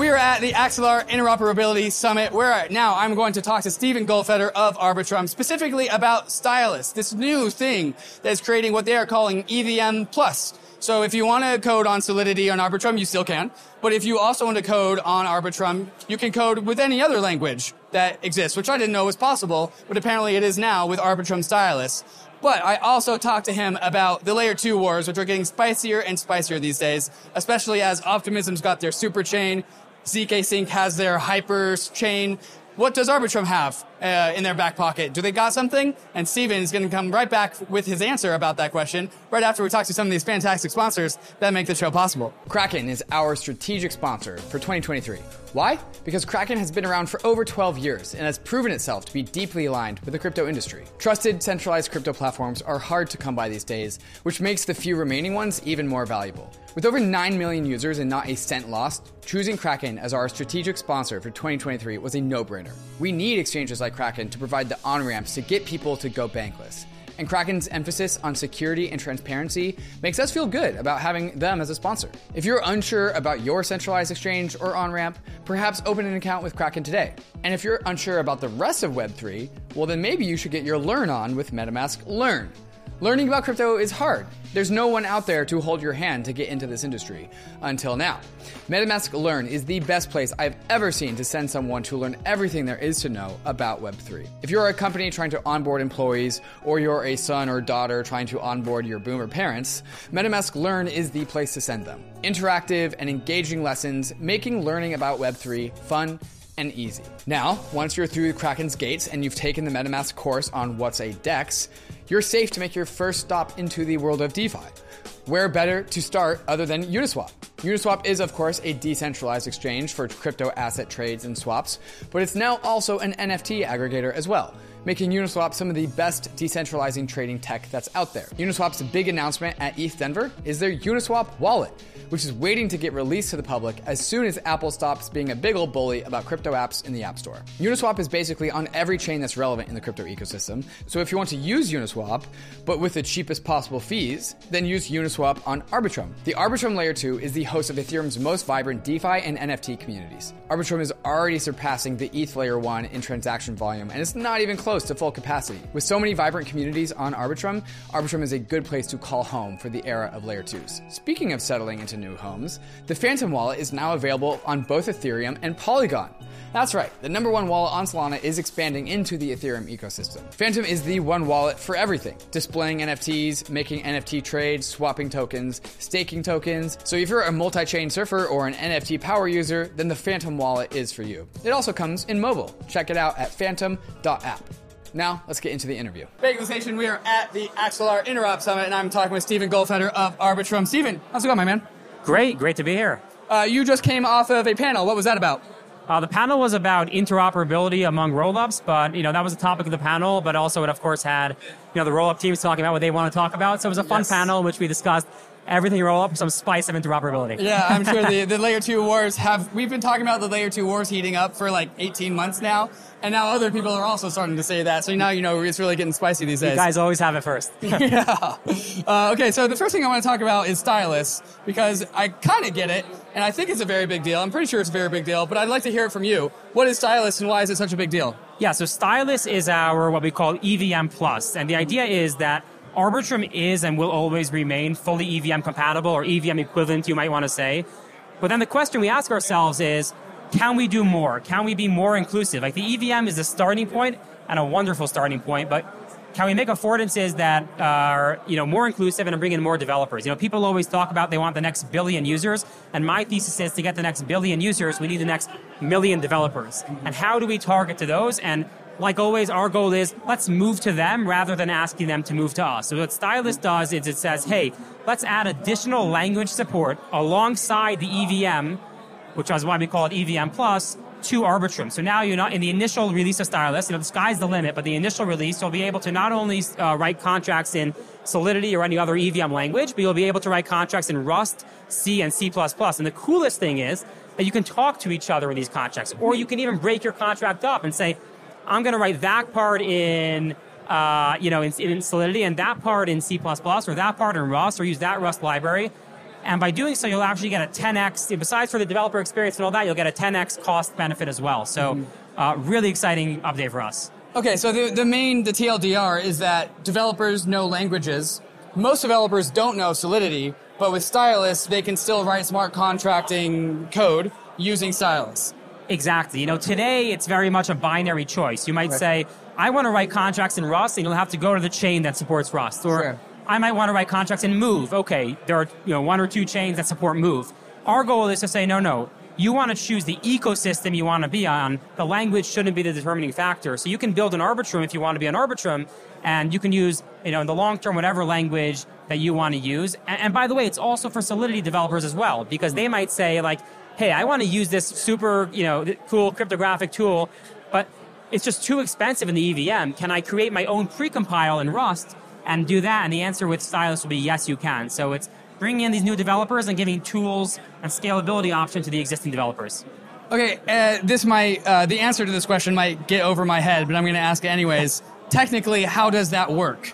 We are at the Axelar Interoperability Summit, where now I'm going to talk to Stephen Goldfeder of Arbitrum, specifically about Stylus, this new thing that is creating what they are calling EVM+. So if you want to code on Solidity on Arbitrum, you still can. But if you also want to code on Arbitrum, you can code with any other language that exists, which I didn't know was possible, but apparently it is now with Arbitrum Stylus. But I also talked to him about the Layer 2 wars, which are getting spicier and spicier these days, especially as Optimism's got their super chain, ZK Sync has their hyper chain. What does Arbitrum have in their back pocket? Do they got something? And Steven is going to come right back with his answer about that question right after we talk to some of these fantastic sponsors that make the show possible. Kraken is our strategic sponsor for 2023. Why? Because Kraken has been around for over 12 years and has proven itself to be deeply aligned with the crypto industry. Trusted, centralized crypto platforms are hard to come by these days, which makes the few remaining ones even more valuable. With over 9 million users and not a cent lost, choosing Kraken as our strategic sponsor for 2023 was a no-brainer. We need exchanges like Kraken to provide the on-ramps to get people to go bankless. And Kraken's emphasis on security and transparency makes us feel good about having them as a sponsor. If you're unsure about your centralized exchange or on-ramp, perhaps open an account with Kraken today. And if you're unsure about the rest of Web3, well then maybe you should get your Learn on with MetaMask Learn. Learning about crypto is hard. There's no one out there to hold your hand to get into this industry, until now. MetaMask Learn is the best place I've ever seen to send someone to learn everything there is to know about Web3. If you're a company trying to onboard employees, or you're a son or daughter trying to onboard your boomer parents, MetaMask Learn is the place to send them. Interactive and engaging lessons, making learning about Web3 fun and easy. Now, once you're through Kraken's gates and you've taken the MetaMask course on what's a DEX, you're safe to make your first stop into the world of DeFi. Where better to start other than Uniswap? Uniswap is, of course, a decentralized exchange for crypto asset trades and swaps, but it's now also an NFT aggregator as well, making Uniswap some of the best decentralizing trading tech that's out there. Uniswap's big announcement at ETH Denver is their Uniswap wallet, which is waiting to get released to the public as soon as Apple stops being a big old bully about crypto apps in the App Store. Uniswap is basically on every chain that's relevant in the crypto ecosystem, so if you want to use Uniswap, but with the cheapest possible fees, then use Uniswap on Arbitrum. The Arbitrum Layer 2 is the host of Ethereum's most vibrant DeFi and NFT communities. Arbitrum is already surpassing the ETH Layer 1 in transaction volume, and it's not even close to full capacity. With so many vibrant communities on Arbitrum, Arbitrum is a good place to call home for the era of Layer 2s. Speaking of settling into new homes, the Phantom wallet is now available on both Ethereum and Polygon. That's right, the number one wallet on Solana is expanding into the Ethereum ecosystem. Phantom is the one wallet for everything, displaying NFTs, making NFT trades, swapping tokens, staking tokens. So if you're a multi-chain surfer or an NFT power user, then the Phantom wallet is for you. It also comes in mobile. Check it out at phantom.app. Now, let's get into the interview. Bagel Station, we are at the Axelar Interop Summit, and I'm talking with Stephen Goldfeder of Arbitrum. Stephen, how's it going, my man? Great to be here. You just came off of a panel. What was that about? The panel was about interoperability among rollups, but that was the topic of the panel. But also, it of course had the rollup teams talking about what they want to talk about. So it was a fun panel in which we discussed everything rollup, some spice of interoperability. Yeah, I'm sure the Layer 2 wars we've been talking about the Layer 2 wars heating up for like 18 months now, and now other people are also starting to say that. So now it's really getting spicy these days. You guys always have it first. Yeah. Okay, so the first thing I want to talk about is Stylus, because I kind of get it, and I think it's a very big deal. I'm pretty sure it's a very big deal, but I'd like to hear it from you. What is Stylus, and why is it such a big deal? Yeah, so Stylus is our what we call EVM+, and the idea is that Arbitrum is and will always remain fully EVM compatible, or EVM equivalent, you might want to say. But then the question we ask ourselves is, can we do more? Can we be more inclusive? Like, the EVM is a starting point, and a wonderful starting point, but can we make affordances that are more inclusive and bring in more developers? People always talk about they want the next billion users, and my thesis is to get the next billion users, we need the next million developers. And how do we target to those? And like always, our goal is let's move to them rather than asking them to move to us. So what Stylus does is it says, hey, let's add additional language support alongside the EVM, which is why we call it EVM+, to Arbitrum. So now you're not in the initial release of Stylus, the sky's the limit, but the initial release, you'll be able to not only write contracts in Solidity or any other EVM language, but you'll be able to write contracts in Rust, C, and C++. And the coolest thing is that you can talk to each other in these contracts, or you can even break your contract up and say, I'm going to write that part in Solidity and that part in C++, or that part in Rust, or use that Rust library. And by doing so, you'll actually get a 10x, besides for the developer experience and all that, you'll get a 10x cost benefit as well. So really exciting update for us. Okay, so the TLDR is that developers know languages. Most developers don't know Solidity, but with Stylus, they can still write smart contracting code using Stylus. Exactly. Today it's very much a binary choice. You might say, I want to write contracts in Rust, and you'll have to go to the chain that supports Rust. Or I might want to write contracts in Move. Okay, there are 1 or 2 chains that support Move. Our goal is to say, no. You want to choose the ecosystem you want to be on. The language shouldn't be the determining factor. So you can build an Arbitrum if you want to be an Arbitrum, and you can use, in the long term, whatever language that you want to use. And by the way, it's also for Solidity developers as well, because they might say, like, hey, I want to use this super, cool cryptographic tool, but it's just too expensive in the EVM. Can I create my own precompile in Rust and do that? And the answer with Stylus will be yes, you can. So it's bringing in these new developers and giving tools and scalability option to the existing developers. Okay, the answer to this question might get over my head, but I'm going to ask it anyways. Technically, how does that work?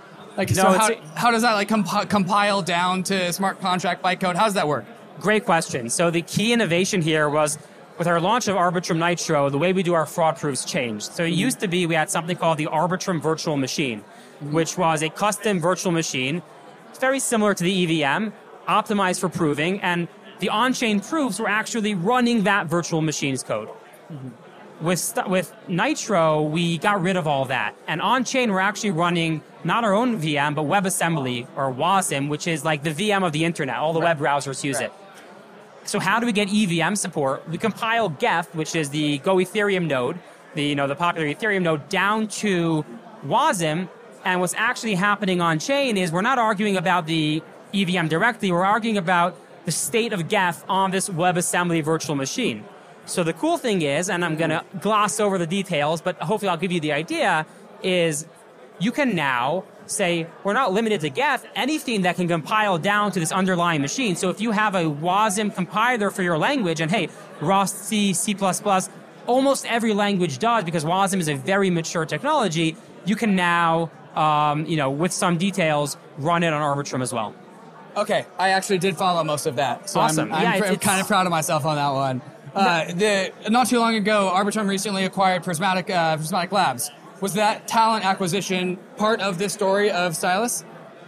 How does that compile down to smart contract bytecode? How does that work? Great question. So the key innovation here was with our launch of Arbitrum Nitro, the way we do our fraud proofs changed. So it used to be we had something called the Arbitrum Virtual Machine, which was a custom virtual machine. It's very similar to the EVM, optimized for proving, and the on-chain proofs were actually running that virtual machine's code. With Nitro, we got rid of all that. And on-chain, we're actually running not our own VM, but WebAssembly, or WASM, which is like the VM of the internet. All the web browsers use it. So how do we get EVM support? We compile Geth, which is the Go Ethereum node, the popular Ethereum node, down to WASM. And what's actually happening on-chain is we're not arguing about the EVM directly. We're arguing about the state of Geth on this WebAssembly virtual machine. So the cool thing is, and I'm going to gloss over the details, but hopefully I'll give you the idea, is you can now say, we're not limited to Geth, anything that can compile down to this underlying machine. So if you have a WASM compiler for your language, and hey, Rust, C, C++, almost every language does, because WASM is a very mature technology, you can now, with some details, run it on Arbitrum as well. Okay, I actually did follow most of that. So awesome. I'm kind of proud of myself on that one. Not too long ago, Arbitrum recently acquired Prismatic Labs. Was that talent acquisition part of this story of Stylus?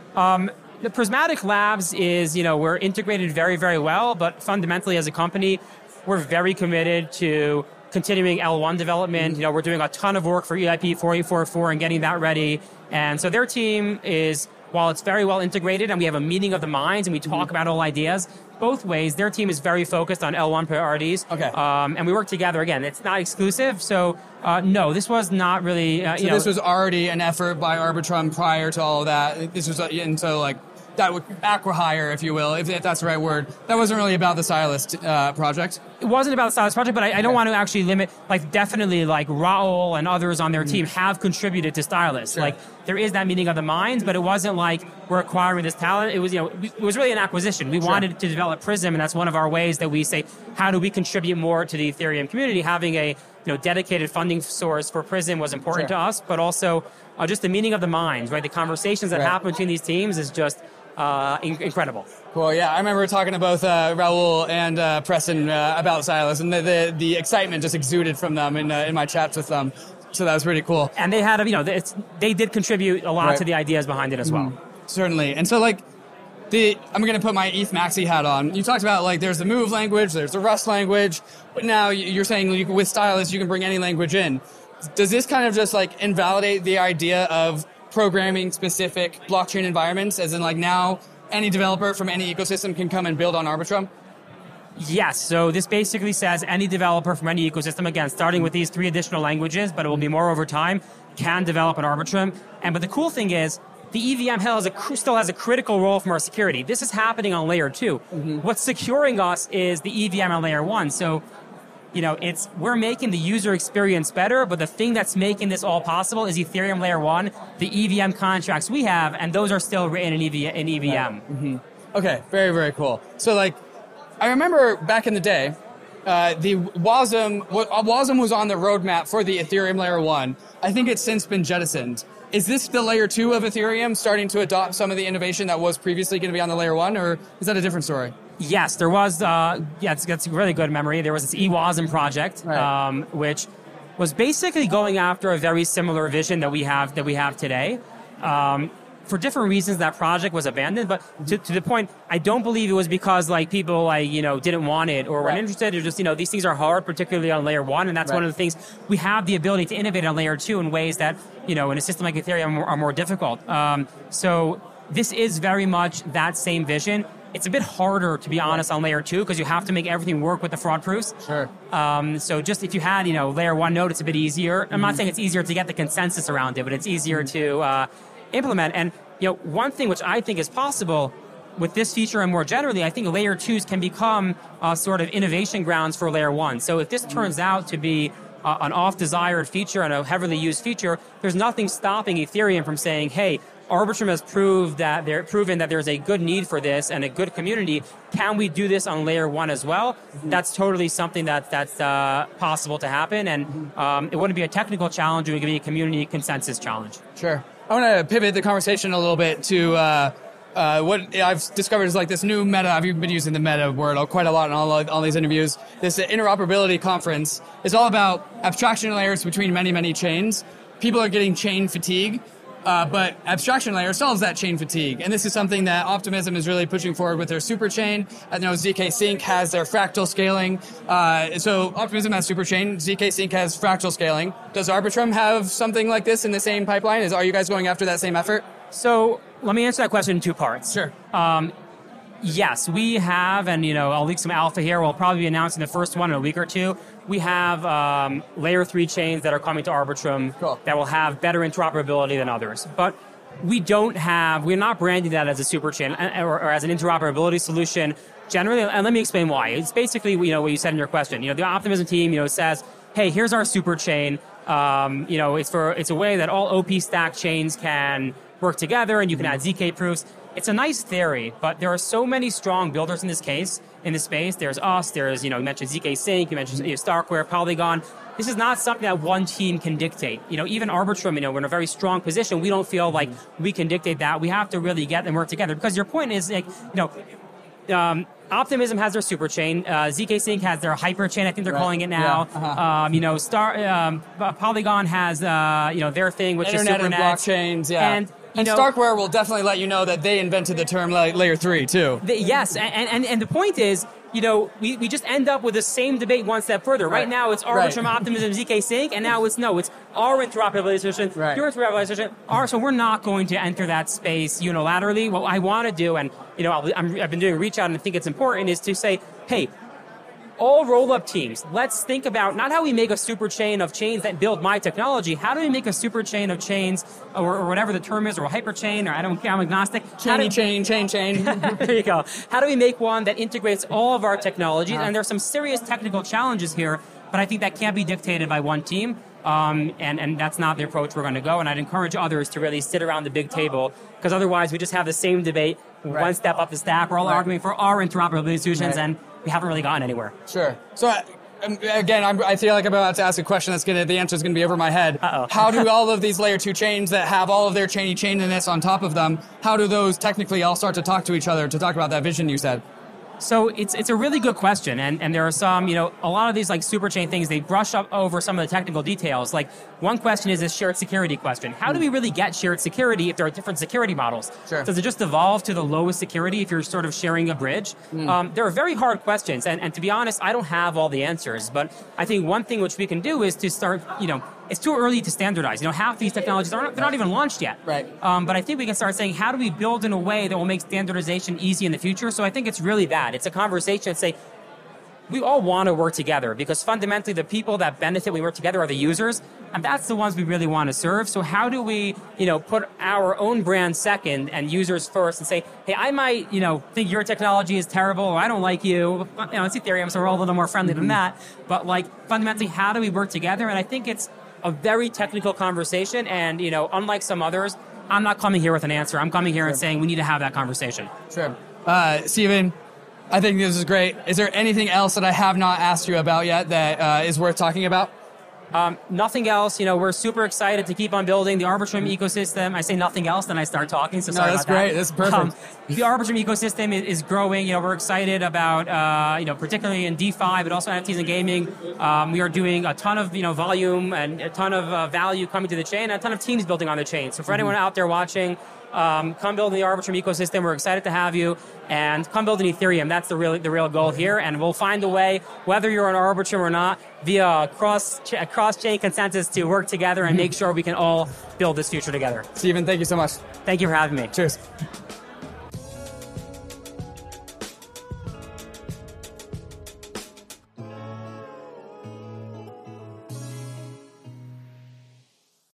The Prismatic Labs is, we're integrated very, very well, but fundamentally as a company, we're very committed to continuing L1 development. We're doing a ton of work for EIP 4844 and getting that ready. And so their team is, while it's very well integrated and we have a meeting of the minds and we talk about all ideas, both ways, their team is very focused on L1 priorities. Okay. And we work together. Again, it's not exclusive. So, no, this was not really... this was already an effort by Arbitrum prior to all of that. This was, that would acqui-hire, if you will, if that's the right word. That wasn't really about the Stylus project. It wasn't about the Stylus project, but I don't want to actually limit, definitely, Raul and others on their team have contributed to Stylus. Sure. There is that meeting of the minds, but it wasn't like we're acquiring this talent. It was, it was really an acquisition. We wanted to develop Prism, and that's one of our ways that we say, how do we contribute more to the Ethereum community? Having a dedicated funding source for Prism was important to us, but also just the meeting of the minds, right? The conversations that happen between these teams is just incredible. Cool, yeah. I remember talking to both Raul and Preston about Stylus, and the excitement just exuded from them in my chats with them. So that was pretty cool. And they had, they did contribute a lot to the ideas behind it as well. Certainly. And so, I'm going to put my ETH Maxi hat on. You talked about, there's the Move language, there's the Rust language, but now you're saying with Stylus you can bring any language in. Does this kind of just, invalidate the idea of programming specific blockchain environments, as in, now any developer from any ecosystem can come and build on Arbitrum? Yes, so this basically says any developer from any ecosystem, again, starting with these 3 additional languages, but it will be more over time, can develop an Arbitrum. But the cool thing is, the EVM still has a critical role from our security. This is happening on layer 2. What's securing us is the EVM on layer 1. So, we're making the user experience better, but the thing that's making this all possible is Ethereum layer 1, the EVM contracts we have, and those are still written in EVM. Okay, very, very cool. So, I remember back in the day, the WASM was on the roadmap for the Ethereum layer 1. I think it's since been jettisoned. is this the layer 2 of Ethereum starting to adopt some of the innovation that was previously going to be on the layer 1, or is that a different story? Yes, there was, that's a really good memory. There was this eWASM project, Right. Which was basically going after a very similar vision that we have today. For different reasons, that project was abandoned. But to the point, I don't believe it was because people didn't want it or weren't interested. Or just these things are hard, particularly on layer 1, and that's one of the things we have the ability to innovate on layer 2 in ways that in a system like Ethereum are more difficult. So this is very much that same vision. It's a bit harder, to be honest, on layer 2 because you have to make everything work with the fraud proofs. Sure. So just if you had layer 1 node, it's a bit easier. I'm not saying it's easier to get the consensus around it, but it's easier to implement. And one thing which I think is possible with this feature and more generally, I think layer 2s can become sort of innovation grounds for layer 1. So if this turns out to be an oft-desired feature and a heavily used feature, there's nothing stopping Ethereum from saying, hey, Arbitrum has proven that there's a good need for this and a good community. Can we do this on layer 1 as well? That's totally something that's possible to happen, and it wouldn't be a technical challenge, it would be a community consensus challenge. Sure. I want to pivot the conversation a little bit to what I've discovered is this new meta. I've been using the meta word quite a lot in all these interviews. This interoperability conference is all about abstraction layers between many, many chains. People are getting chain fatigue. But abstraction layer solves that chain fatigue. And this is something that Optimism is really pushing forward with their superchain. I know ZK Sync has their fractal scaling. So Optimism has superchain. ZK Sync has fractal scaling. Does Arbitrum have something like this in the same pipeline? Are you guys going after that same effort? So let me answer that question in 2 parts. Sure. Yes, we have, and I'll leak some alpha here. We'll probably be announcing the first one in a week or 2. We have layer 3 chains that are coming to Arbitrum that will have better interoperability than others. But we're not branding that as a super chain or as an interoperability solution generally. And let me explain why. It's basically what you said in your question. The Optimism team says, hey, here's our super chain. It's a way that all OP stack chains can work together, and you can add ZK proofs. It's a nice theory, but there are so many strong builders in this space. There's us, you mentioned ZK Sync, you mentioned Starkware, Polygon. This is not something that one team can dictate. Even Arbitrum, we're in a very strong position. We don't feel like we can dictate that. We have to really get them work together, because your point is, Optimism has their super chain. ZK Sync has their hyper chain. I think they're calling it now. Yeah. Polygon has their thing, which Internet is and blockchains. Yeah. And Starkware will definitely let you know that they invented the term layer 3 too. Yes, and the point is, we just end up with the same debate one step further. Right now, it's Arbitrum, Optimism, ZK Sync, and now it's our interoperability solution, your interoperability solution. So we're not going to enter that space unilaterally. What I want to do, and I've been doing reach out, and I think it's important, is to say, hey, all roll-up teams, let's think about not how we make a super chain of chains that build my technology. How do we make a super chain of chains, or whatever the term is, or a hyper chain, or I'm agnostic. Chain. There you go. How do we make one that integrates all of our technologies? And there's some serious technical challenges here, but I think that can't be dictated by one team. And that's not the approach we're going to go. And I'd encourage others to really sit around the big table, because otherwise we just have the same debate one step up the stack. We're all arguing for our interoperability solutions, and we haven't really gotten anywhere. Sure. So again, I feel like I'm about to ask a question the answer is going to be over my head. Uh-oh. How do all of these layer 2 chains that have all of their chaininess on top of them, how do those technically all start to talk to each other to talk about that vision you said? So it's a really good question, and there are some, a lot of these super chain things, they brush up over some of the technical details. One question is this shared security question. How do we really get shared security if there are different security models? Sure. Does it just evolve to the lowest security if you're sort of sharing a bridge? There are very hard questions, and to be honest, I don't have all the answers, but I think one thing which we can do is to start, it's too early to standardize. Half these technologies, they're not even launched yet. Right. But I think we can start saying, how do we build in a way that will make standardization easy in the future? So I think it's really that. It's a conversation that say, we all want to work together, because fundamentally the people that benefit when we work together are the users, and that's the ones we really want to serve. So how do we, put our own brand second and users first and say, hey, I might, think your technology is terrible, or I don't like you. It's Ethereum, so we're all a little more friendly than that. But fundamentally, how do we work together? And I think it's a very technical conversation, and unlike some others, I'm not coming here with an answer. I'm coming here and saying we need to have that conversation. Sure. Steven, I think this is great. Is there anything else that I have not asked you about yet that is worth talking about? Nothing else. We're super excited to keep on building the Arbitrum ecosystem. I say nothing else, then I start talking. So sorry that's about great. That. That's perfect. The Arbitrum ecosystem is growing. We're excited about, particularly in DeFi, but also NFTs and gaming. We are doing a ton of, volume and a ton of value coming to the chain, and a ton of teams building on the chain. So for anyone out there watching, come build in the Arbitrum ecosystem. We're excited to have you, and come build in Ethereum. That's the real goal here, and we'll find a way, whether you're on Arbitrum or not, via cross-chain consensus to work together and make sure we can all build this future together. Stephen, thank you so much. Thank you for having me. Cheers.